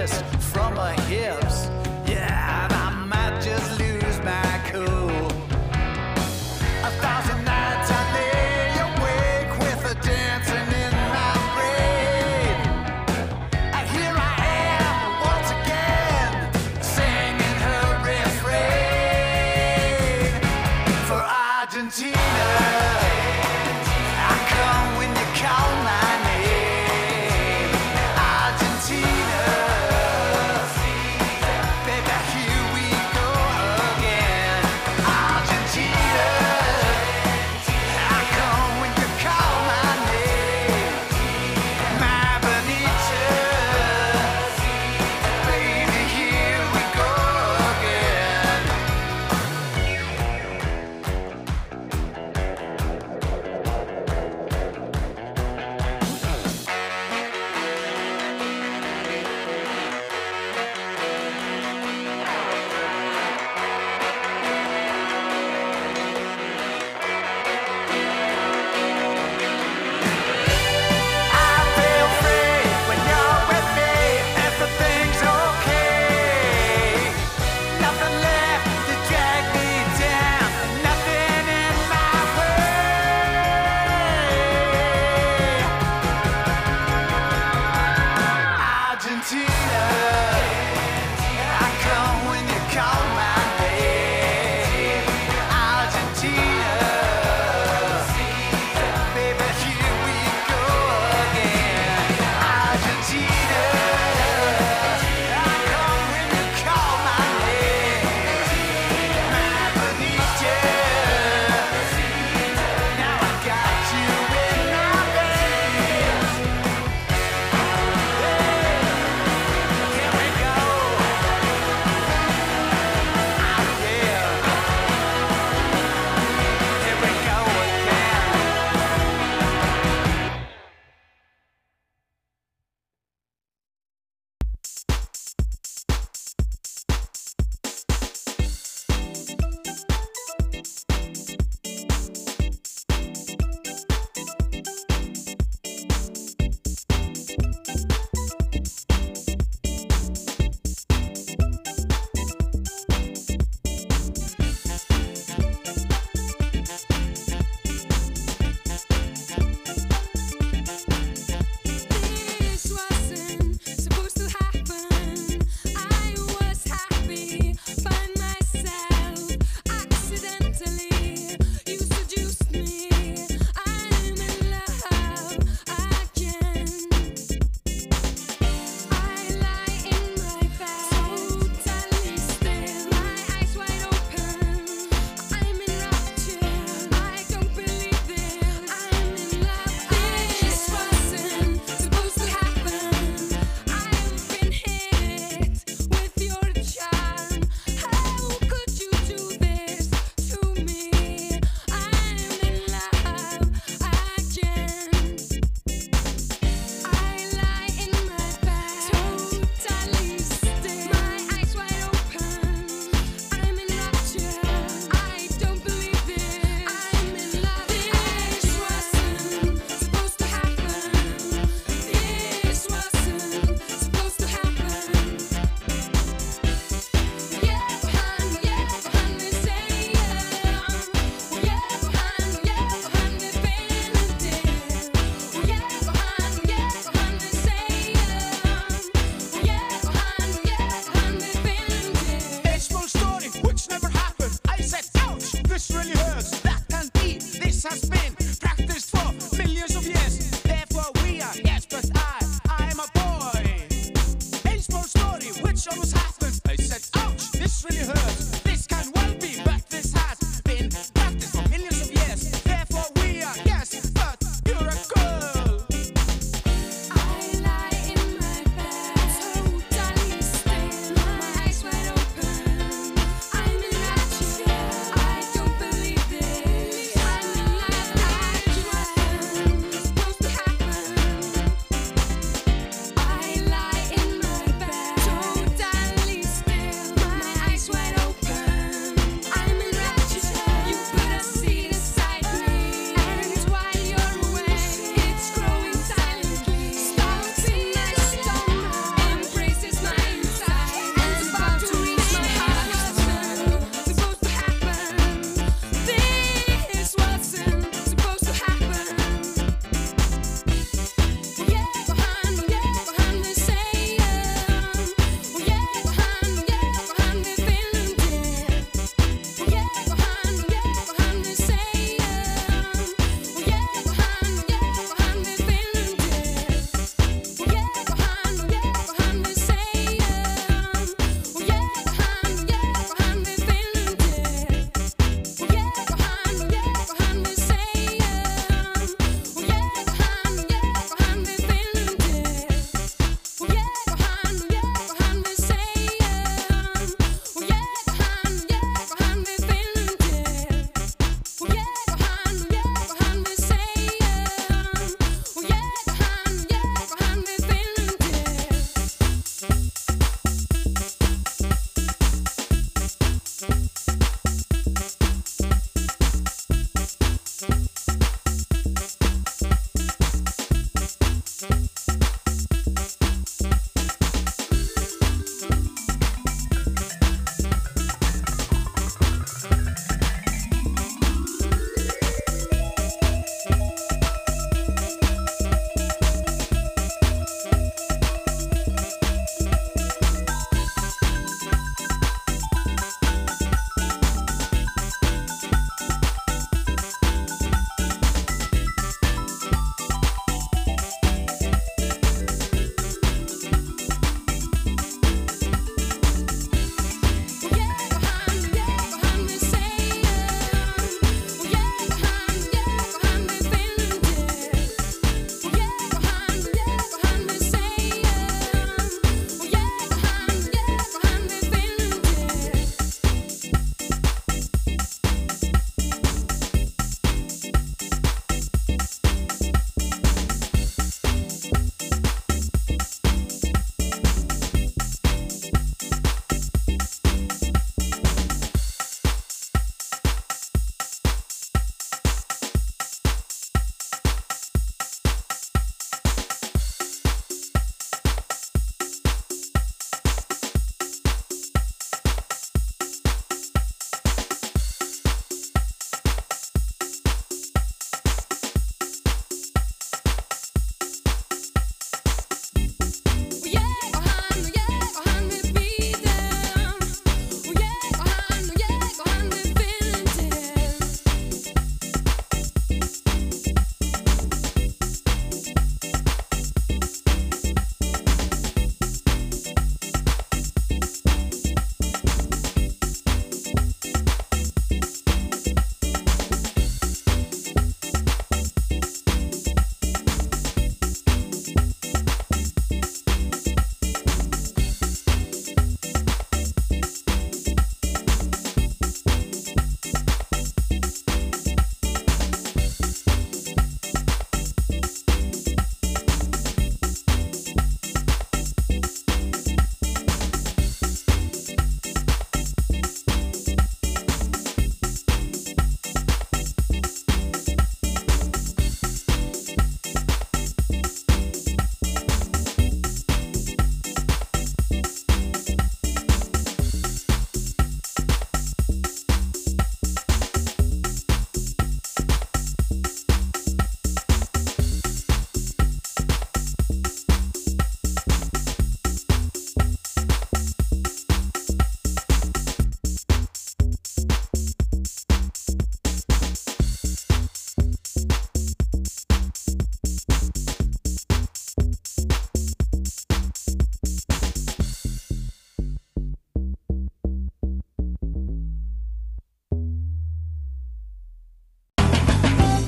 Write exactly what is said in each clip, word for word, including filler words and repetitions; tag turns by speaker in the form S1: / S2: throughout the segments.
S1: twist from her hips. Yeah, and I might just lose my cool. A thousand nights I lay awake with her dancing in my brain. And here I am once again, singing her refrain. For Argentina, I come when you call my name. Argentina, baby, here we go again. Argentina, I come when you call my name. My Bonita, baby, here we go again.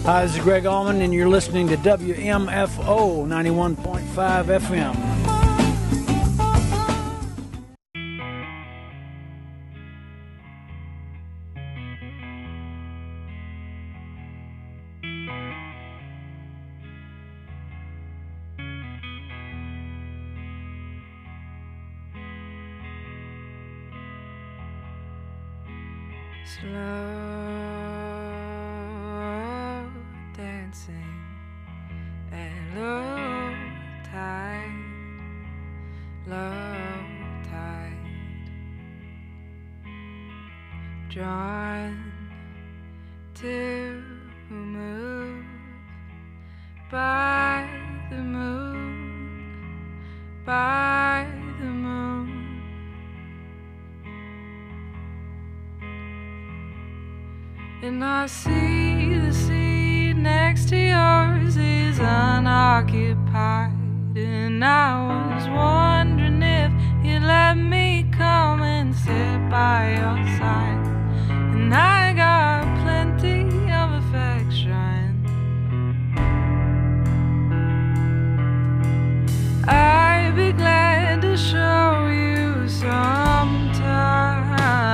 S2: Hi, this is Greg Allman, and you're listening to W M F O ninety-one point five F M.
S3: Slow dancing at low tide, low tide, drawn to move by the moon, by the moon. And I see the sea next to yours is unoccupied. And I was wondering if you'd let me come and sit by your side. And I got plenty of affection. I'd be glad to show you sometime.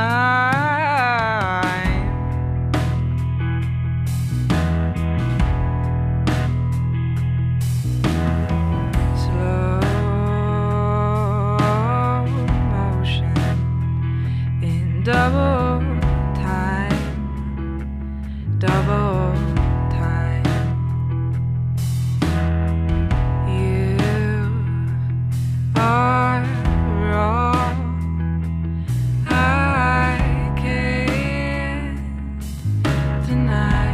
S3: Double time, double time. You are wrong. I can't deny.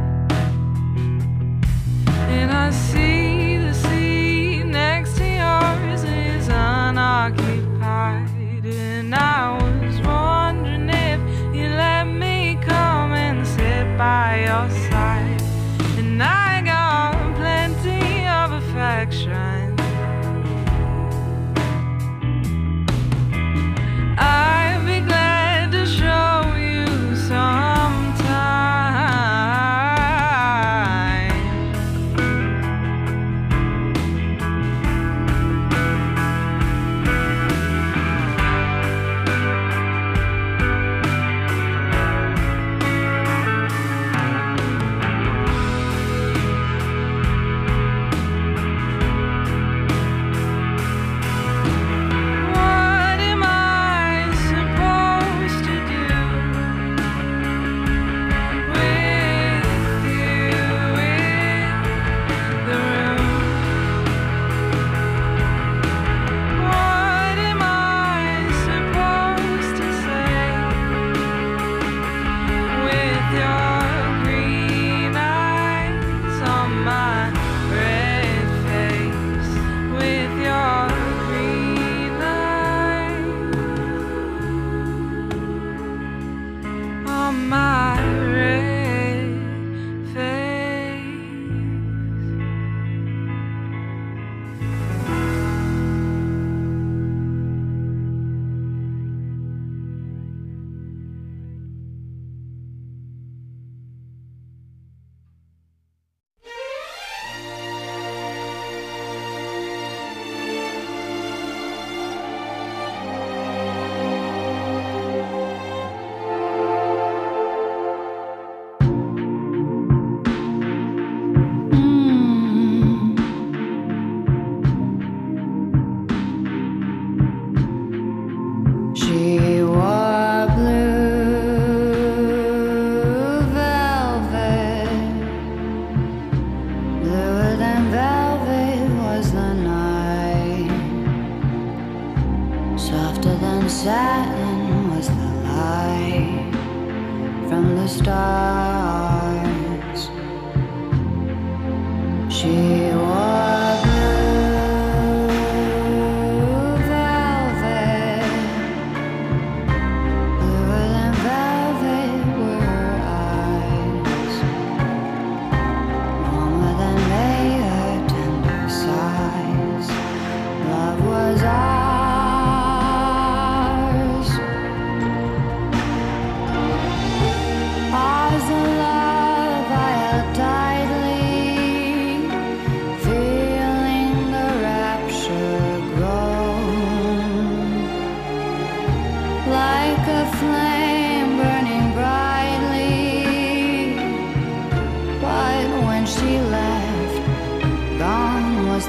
S3: And I see the sea next to yours is unoccupied. And I was wondering if you let me come and sit by your side. And I got plenty of affection. I'd be glad to show you sometime. What am I supposed to do with you in the room? What am I supposed to say with your green eyes on my red face? With your green eyes on my red face.
S4: She wore blue velvet. Bluer than velvet was the night. Softer than satin was the light from the stars. She wore blue velvet. Bluer than velvet were her eyes. Warmer than May, her tender sighs. Love was ours. Ours alone.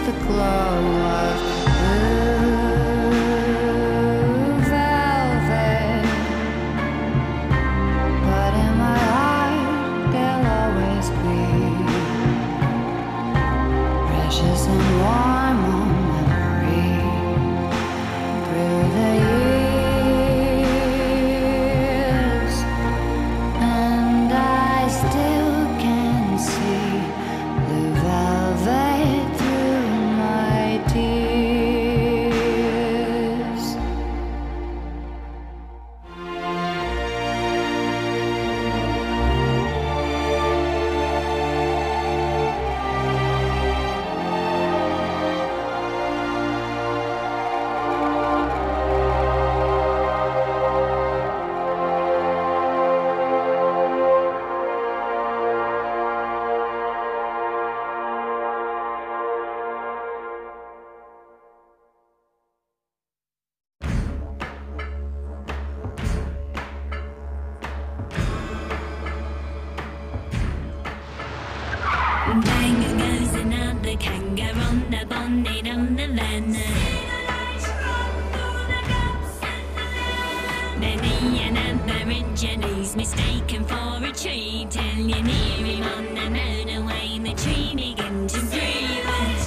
S4: the glow of blue velvet. But in my heart there'll always be precious and warm memory through the years, and I still can see blue velvet through my tears.
S5: Bang goes another kangaroo on the bonnet on the van. Many an aborigines mistaken for a tree, till you near him on the motorway, the tree begin to breathe.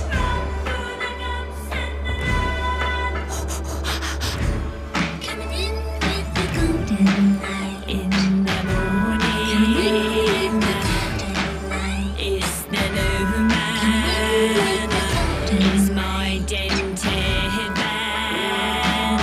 S5: Coming in with the golden light in the morning. It's the new man. It's my dented van.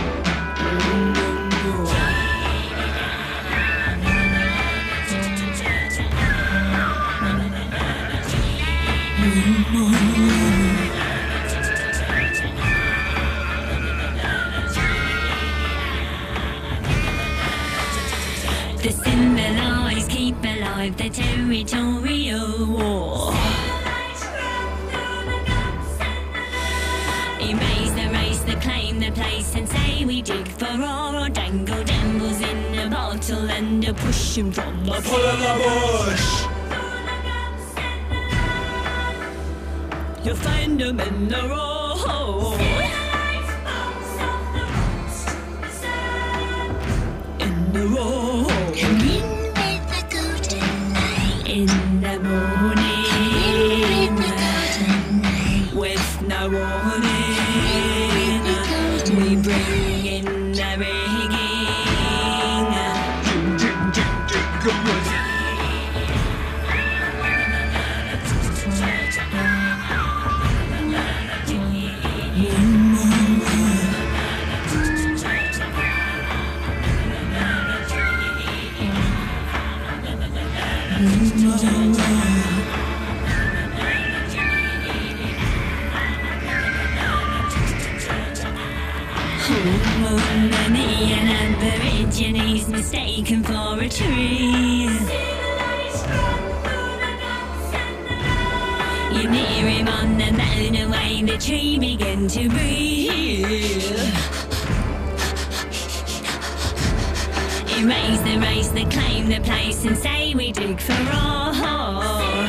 S5: The symbolise keep alive the territorial war. Erase the race, the claim the place, and say we dig for ore, or dangle dambles in a bottle and a push 'em from the pull of the bush. You'll find 'em in the road. In the road. Come in with the golden light. In the morning. Come in with the golden light. With no warning. We bring in the rigging. Many an aborigines mistaken for a tree. You near him on the motorway, the tree begin to breathe. Erase the race, the claim the place, and say we dig for ore.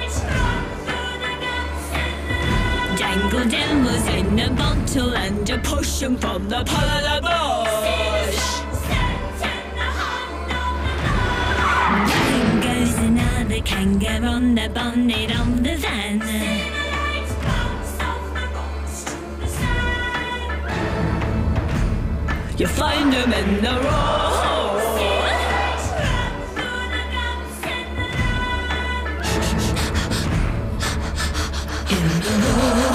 S5: Dangle devils in a bottle and a push 'em from the pull of the bush. Bang goes another kangaroo on the bonnet of the van. You find 'em in the road. In the road.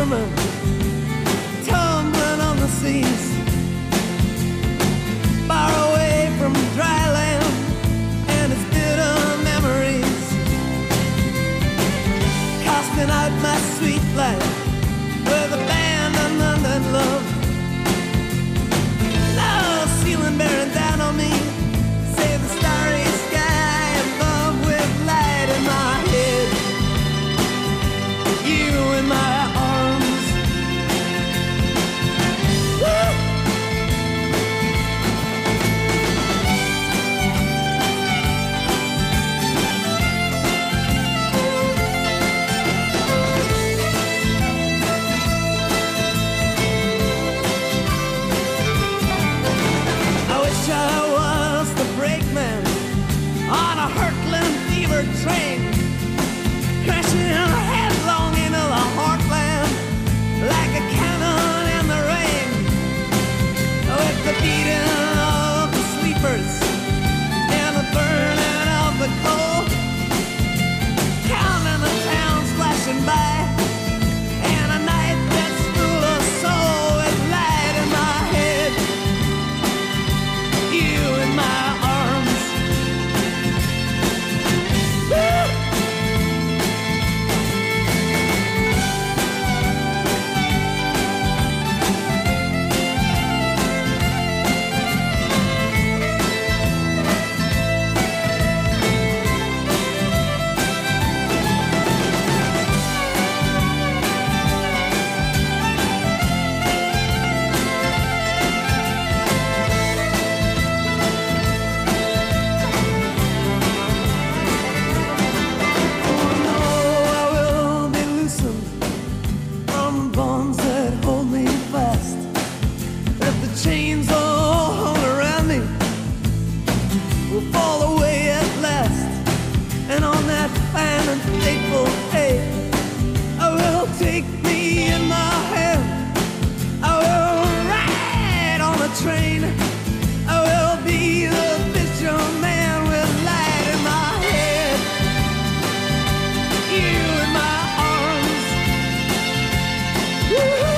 S6: fishermen tumbling on the seas, far away from dry land and its bitter memories, casting out my sweet life with abandonment and love. Now ceiling bearing down on me, save the starry sky above with light in my head, you in my arms. Woo! On a hurtling fever train, crashing headlong into the heartland like a cannon in the rain, with the beating of the sleepers and the burning of the coal, counting the towns flashing by, and a night that's full of soul with light in my head, you in my arms. Chains all hung around me will fall away at last, and on that fine and fateful day, I will take me in my hand, I will ride on a train, I will be the fisherman with light in my head, you in my arms. Woo-hoo.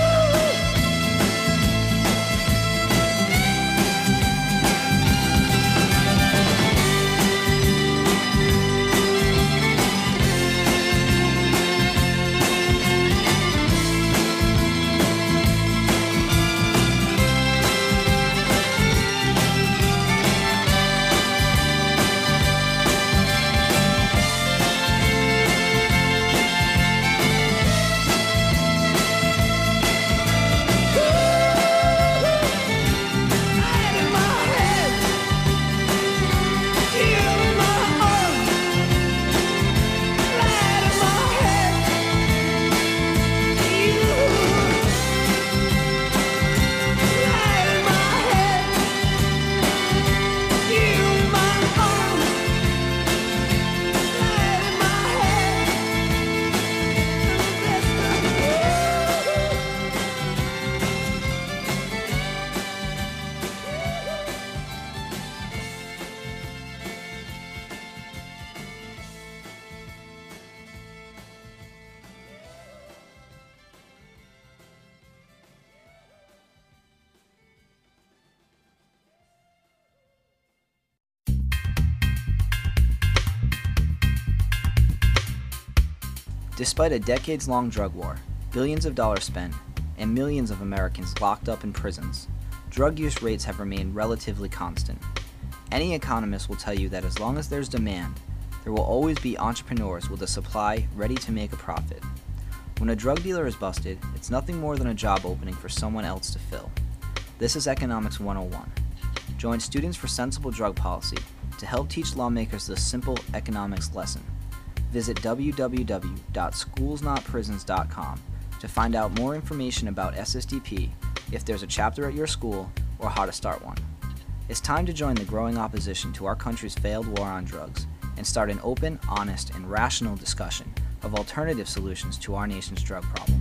S7: Despite a decades-long drug war, billions of dollars spent, and millions of Americans locked up in prisons, drug use rates have remained relatively constant. Any economist will tell you that as long as there's demand, there will always be entrepreneurs with a supply ready to make a profit. When a drug dealer is busted, it's nothing more than a job opening for someone else to fill. This is Economics one oh one. Join Students for Sensible Drug Policy to help teach lawmakers this simple economics lesson. Visit w w w dot schools not prisons dot com to find out more information about S S D P, if there's a chapter at your school, or how to start one. It's time to join the growing opposition to our country's failed war on drugs and start an open, honest, and rational discussion of alternative solutions to our nation's drug problems.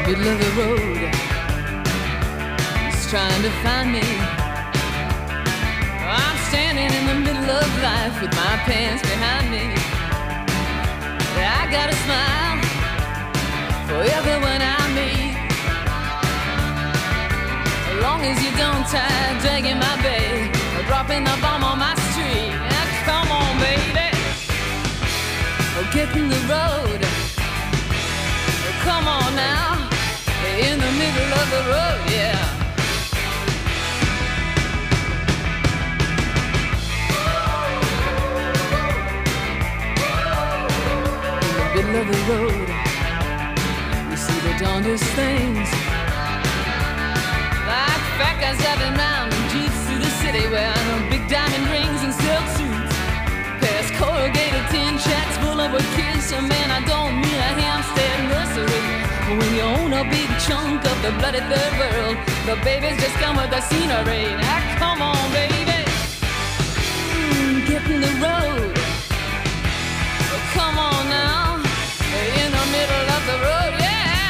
S3: middle of the road. He's trying to find me. I'm standing in the middle of life with my pants behind me. I got a smile for everyone I meet. As long as you don't try dragging my bag or dropping the bomb on my street. Now, come on, baby. Oh, get in the road. Oh, come on now. In the middle of the road, yeah. Middle of the road, you see the darndest things, like fat guys driving round in jeeps through the city wearing big diamond rings and silk suits, past corrugated tin shacks full of with kids. So man, I don't mean a Hampstead nursery. When you own a big chunk of the bloody third world, the babies just come with the scenery. Now come on, baby, mm, get in the road. Oh, come on now. In the middle of the road, yeah.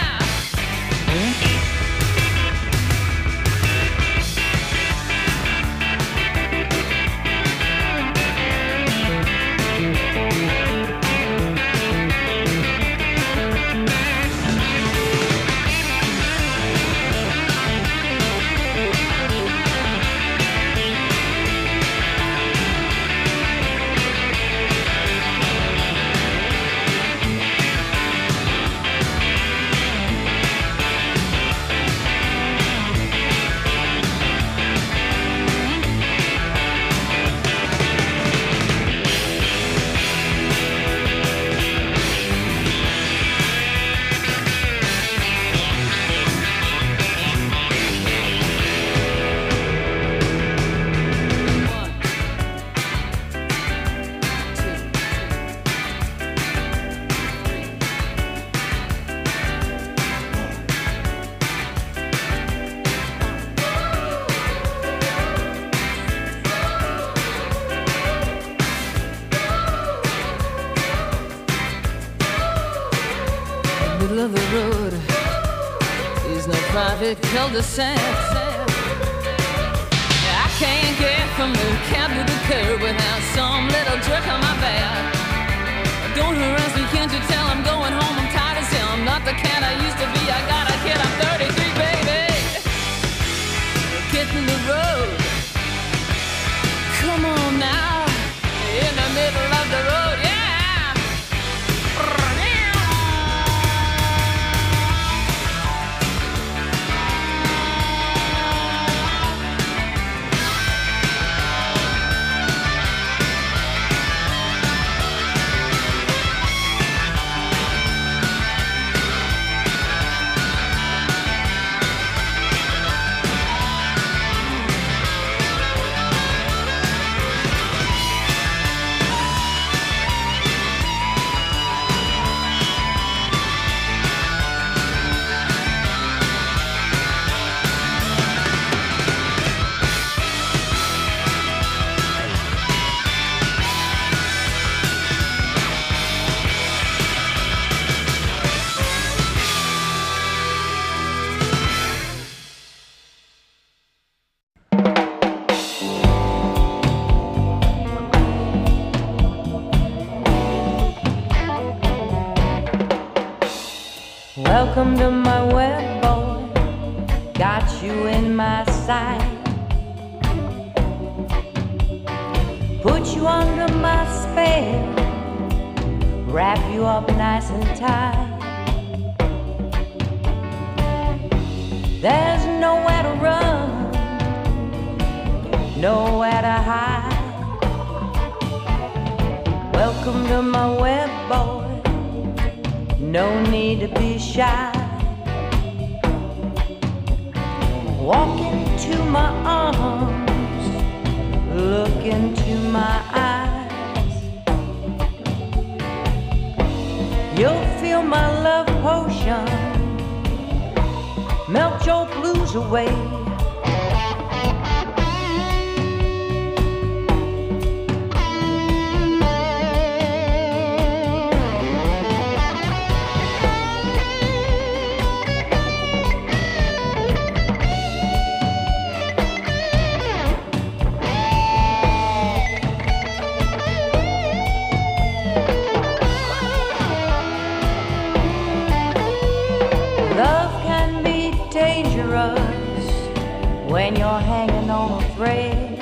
S3: Of the road is no private cul-de-sac. I can't get from the cab to the curb without some little jerk on my back. Don't harass me, can't you tell I'm going home? I'm tired as hell. I'm not the cat I used to be. I got a kid, I'm thirty-three, baby. Get in the road. Come on now. In the middle of the road, yeah.
S8: Welcome to my web, boy. Got you in my sight. Put you under my spell. Wrap you up nice and tight. There's nowhere to run, nowhere to hide. Welcome to my web, boy. No need to be shy. Walk into my arms, look into my eyes. You'll feel my love potion melt your blues away. when you're hanging on a thread.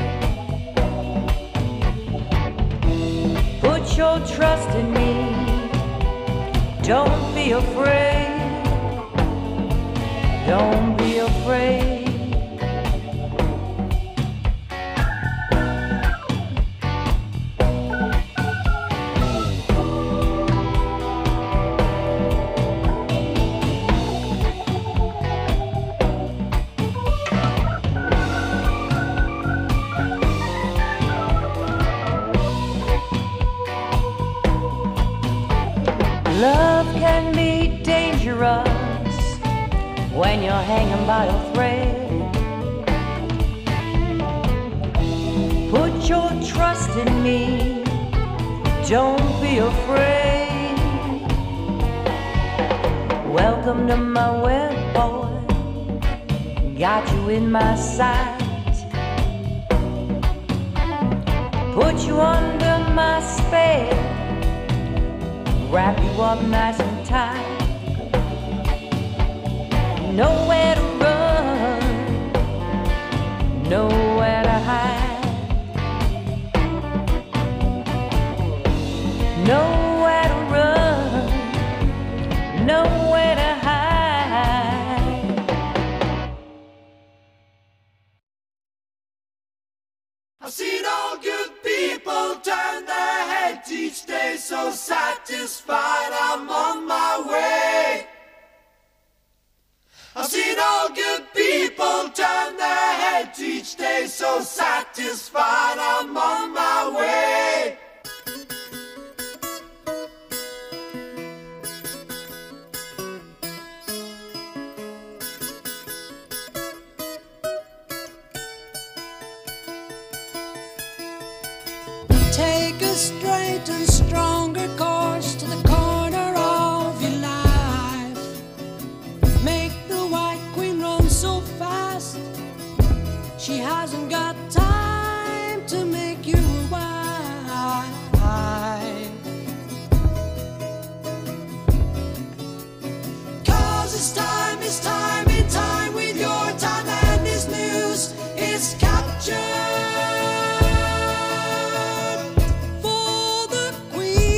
S8: Put your trust in me, don't be afraid, don't be afraid. Love can be dangerous when you're hanging by a thread. Put your trust in me, don't be afraid. Welcome to my web, boy, got you in my sight. Put you under my spell, wrap you up nice and tight. Nowhere to run, nowhere to hide, nowhere to run, nowhere to hide.
S6: I've seen all good people turn their heads each day, so satisfied I'm on my way. I've seen all good people turn their heads each day, so satisfied I'm on my way.
S9: Take a straight and stronger course to the corner of your life. Make the white queen run so fast, she hasn't got time to make you a wife. 'Cause it's time, it's time, in time with your time, and this news is captured. For the queen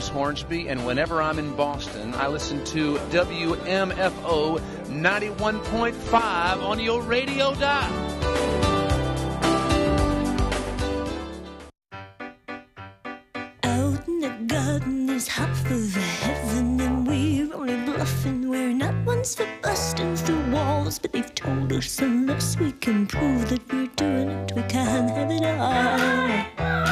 S10: Hornsby, and whenever I'm in Boston, I listen to W M F O ninety-one point five on your radio dial.
S11: Out in the garden is half of heaven, and we're only bluffing. We're not ones for busting through walls, but they've told us unless we can prove that we're doing it, we can't have it all.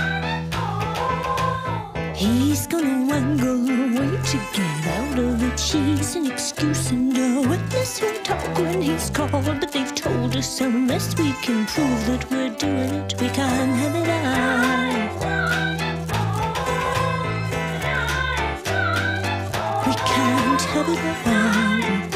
S11: He's gonna wangle away to get out of it. She's an excuse and a witness who'll talk when he's called, but they've told us unless we can prove that we're doing it, we can't have it all. We can't have it all.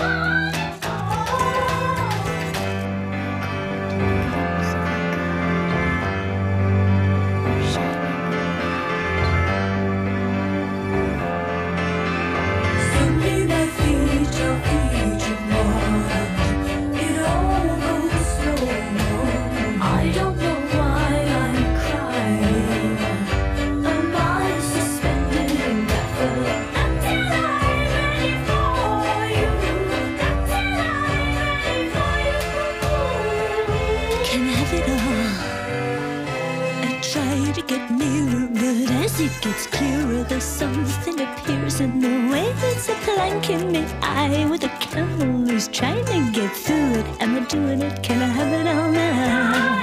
S11: Gets clearer, though something appears in the way. It's a plank in the eye with a camel who's trying to get through it. Am I doing it? Can I have it all now?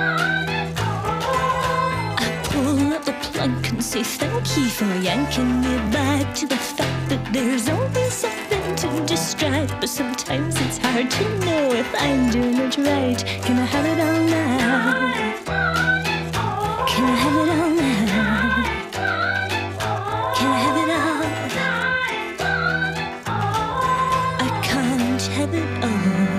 S11: I pull up the plug and say thank you for yanking me back to the fact that there's always something to distract. But sometimes it's hard to know if I'm doing it right. Can I have it all now? Can I have it all now? Have it all.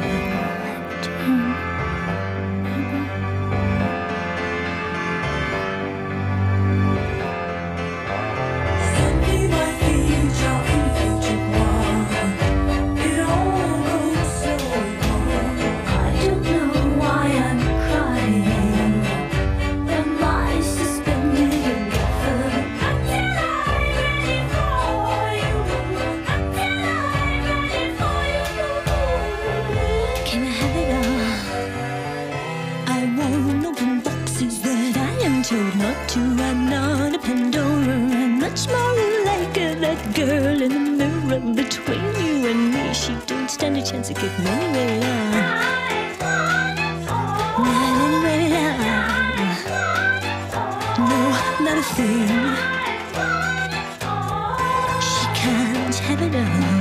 S11: Send me my future, future one. It all goes so wrong. I don't know why I'm crying. Am I suspended in heaven until I'm ready for you? Until I'm ready for you. Can I have it all? I won't open boxes that I am told not to. I'm not a Pandora. I'm much more like that girl in the mirror between you and me. She don't stand a chance of getting anywhere at all. Not anywhere at all. No, not a thing. She can't have it all.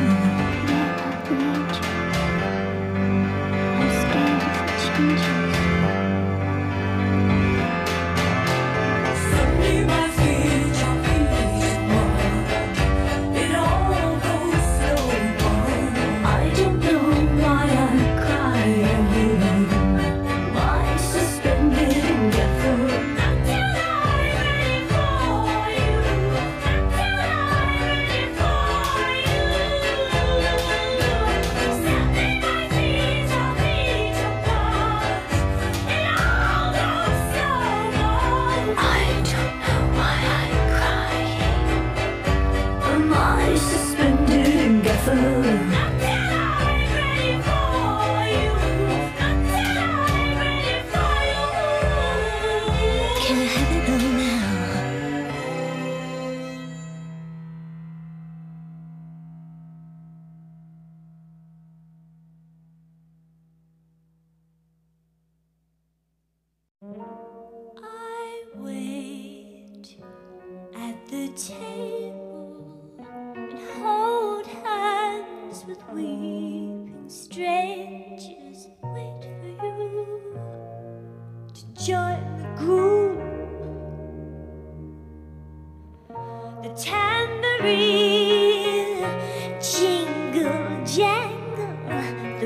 S11: I wait at the table and hold hands with weeping strangers. Wait for you to join the group. The tambourine jingle jangle, the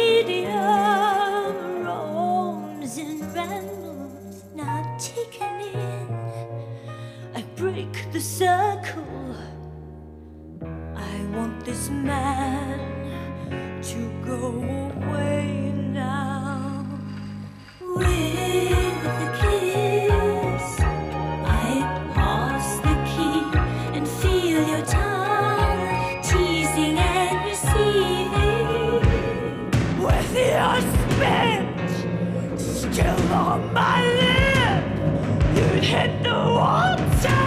S11: medium roams and rambles, not taken in. I break the circle. I want this man to go away now. With a kiss, I pass the key and feel your spit still on my lip, you'd hit the water.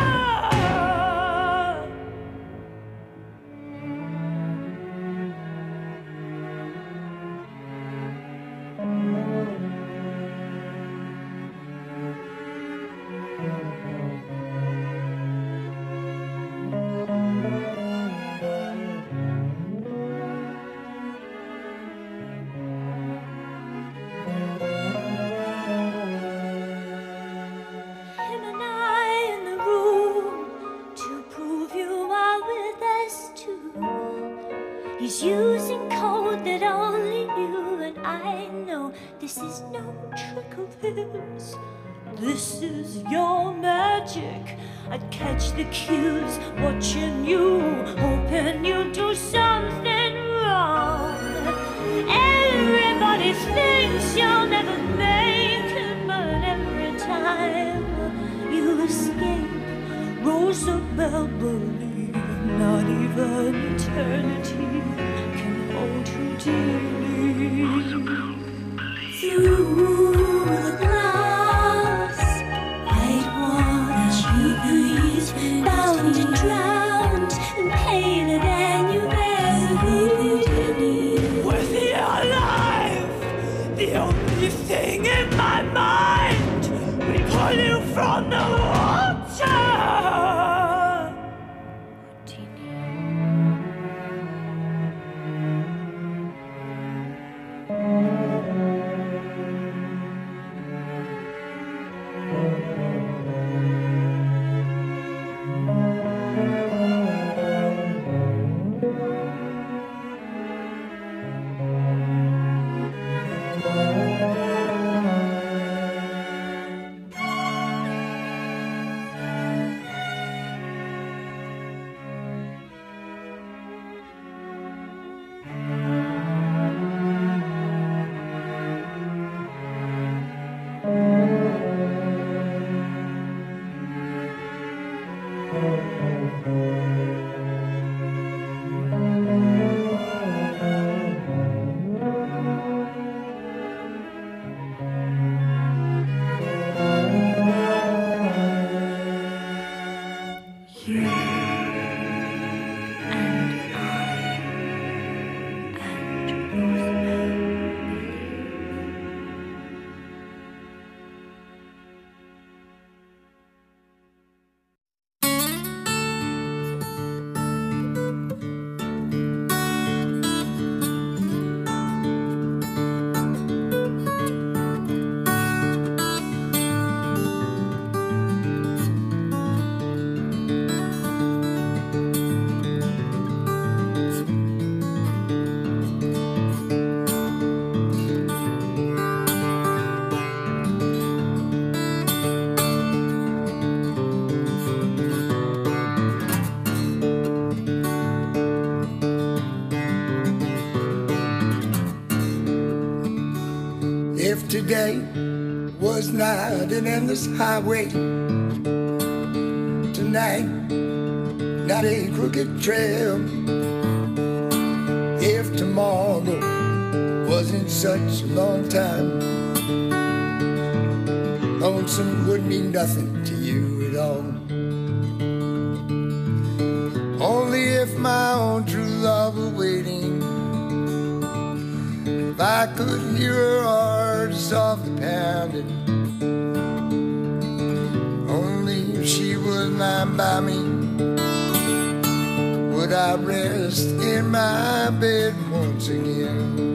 S11: Him and I in the room to prove you are with us too. He's using code that only you and I know. This is no trick of his. This is your magic. I'd catch the cues, watching you, hoping you do something wrong. Everybody thinks you'll never make it, but every time you escape, Rosabelle, believe not even eternity can hold you dearly. Through the glass, white water, breeze, bound and drowned, and paler than you ever been. With you alive, the only thing in my mind, we pull you from the water.
S12: If today was not an endless highway, tonight not a crooked trail, if tomorrow wasn't such a long time, lonesome would mean nothing to you at all. Only if my own true love were waiting, if I could hear her heart softly pounding, only if she was lying by me would I rest in my bed once again.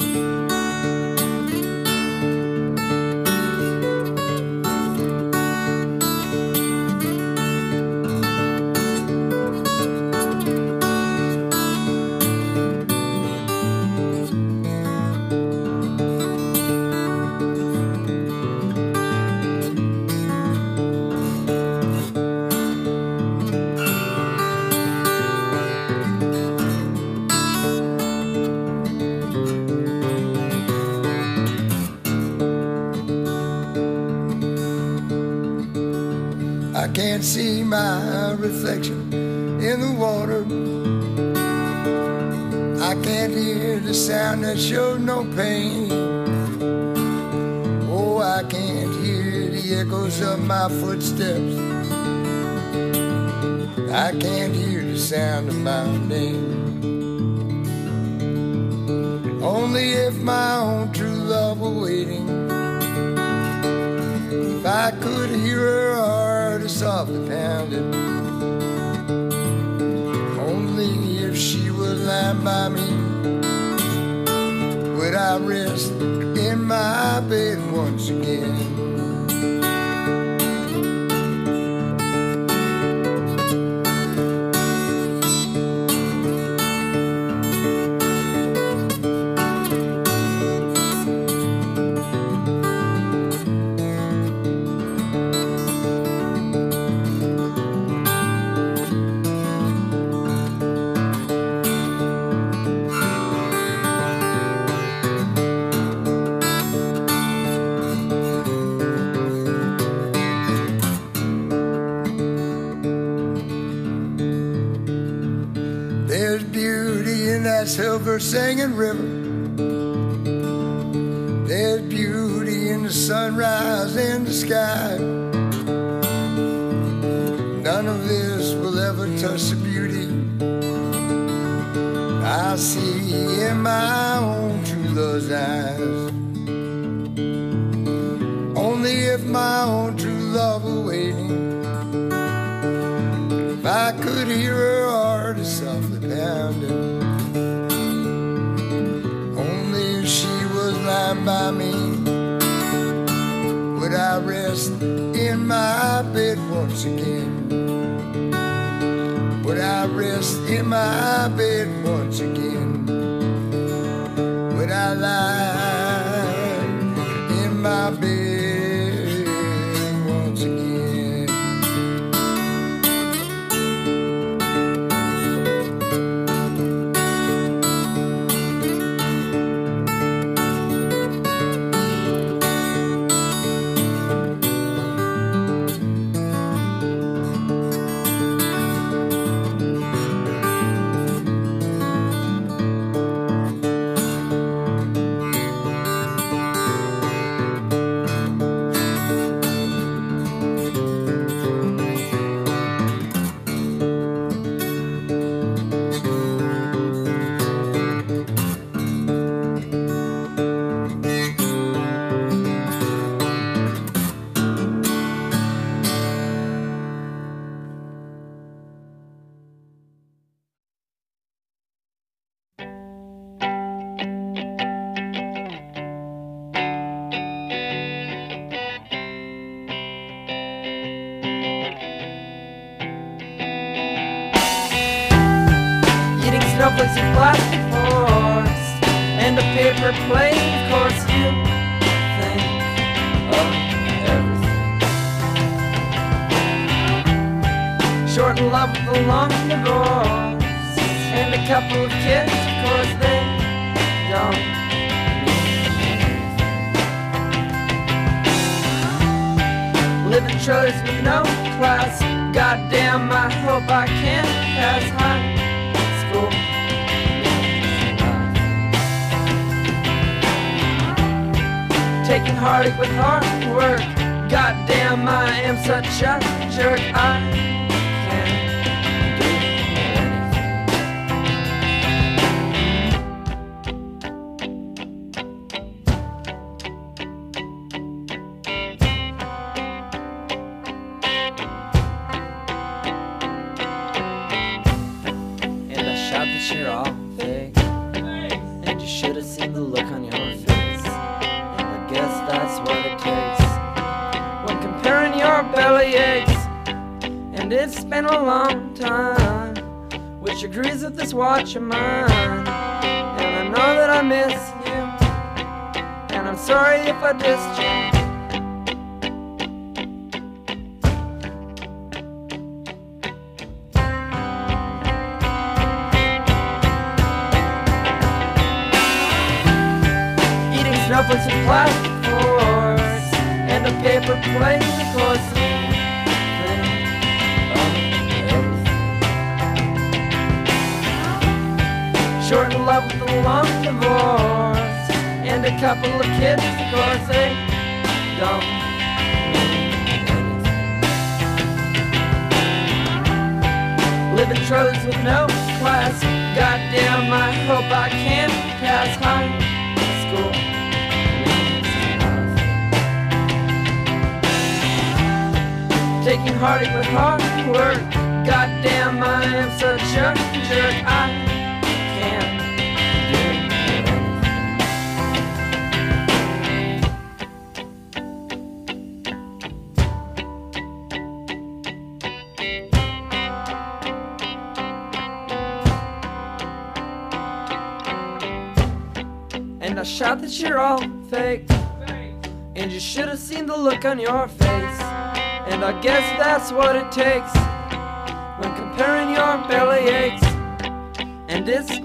S12: I can't see my reflection in the water. I can't hear the sound that shows no pain. I can't hear the echoes of my footsteps. I can't hear the sound of my name. Only if my own true love were waiting. If I could hear her heart softly pounding. Only if she was lying by me would I rest in my bed once again. Silver singing river. There's beauty in the sunrise in the sky. None of this will ever touch the beauty I see in my own true love's eyes. Only if my own true love were waiting. If I could hear her heart softly pounding. Lying by me would I rest in my bed once again? Would I rest in my bed once again? Would I lie in my bed once again?
S6: Snowflakes and plastic forks and a paper plate. Of course you think of everything. Short in love with a long divorce and a couple of kids. Of course they don't live in trailers with no class. Goddamn, I hope I can pass high school. Taking heartache with hard work. Goddamn, I am such a jerk. I can't do anything. And I shot that you're all fake, and you should have seen the look on your face. Guess that's what it takes when comparing your belly aches. And it's been a long time, which agrees with this watch of mine. And I know that I miss you, and I'm sorry if I dissed you. Eating snowflakes with plastic forks and a paper plate. Of course you think of everything. Short in love with a long divorce and a couple of kids. Of course they don't live in trailers with no class. Goddamn, I hope I can pass high school. Taking heartache with hard work. Goddamn, I am such a jerk. I can't And I shout that you're all fake, and you should have seen the look on your face. And I guess that's what it takes when comparing your belly aches. And it's